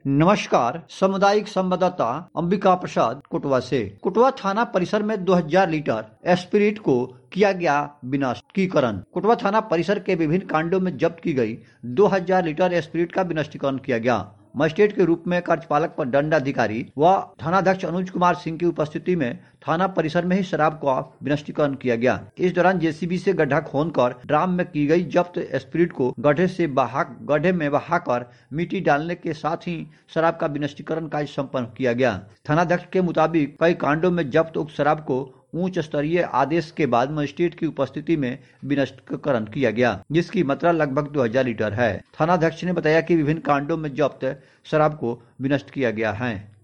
नमस्कार। सामुदायिक संवाददाता अंबिका प्रसाद कुटवा से। कुटवा थाना परिसर में 2000 लीटर स्पिरिट को किया गया विनिष्टीकरण। कुटवा थाना परिसर के विभिन्न कांडों में जब्त की गई 2000 लीटर स्पिरिट का विनिष्टीकरण किया गया। मजिस्ट्रेट के रूप में कार्यपालक पर दंडाधिकारी व थानाध्यक्ष अनुज कुमार सिंह की उपस्थिति में थाना परिसर में ही शराब का विनिष्टीकरण किया गया। इस दौरान जेसीबी से गड्ढा खोदकर ड्राम में की गई जब्त स्पिरिट को गड्ढे में बहाकर मिट्टी डालने के साथ ही शराब का विनिष्टीकरण कार्य संपन्न किया गया। थानाध्यक्ष के मुताबिक कई कांडों में जब्त उक्त शराब को उच्च स्तरीय आदेश के बाद मजिस्ट्रेट की उपस्थिति में विनिष्टीकरण किया गया, जिसकी मात्रा लगभग 2000 लीटर है। थानाध्यक्ष ने बताया कि विभिन्न कांडों में जब्त शराब को विनिष्ट किया गया है।